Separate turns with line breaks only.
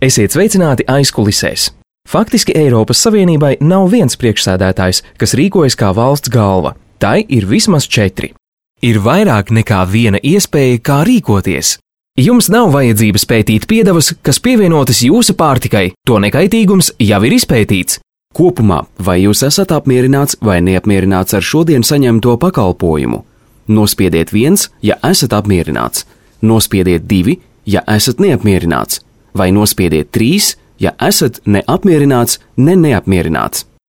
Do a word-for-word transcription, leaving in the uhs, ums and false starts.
Esiet sveicināti aizkulisēs. Faktiski Eiropas Savienībai nav viens priekšsēdētājs, kas rīkojas kā valsts galva. Tai ir vismaz četri. Ir vairāk nekā viena iespēja, kā rīkoties. Jums nav vajadzības pētīt piedevas, kas pievienotas jūsu pārtikai. To nekaitīgums jau ir izpētīts.
Kopumā, vai jūs esat apmierināts vai neapmierināts ar šodien saņemto pakalpojumu? Nospiediet viens, ja esat apmierināts. Nospiediet divi, ja esat neapmierināts. Vai nospiediet trīs, ja esat neapmierināts, ne neapmierināts.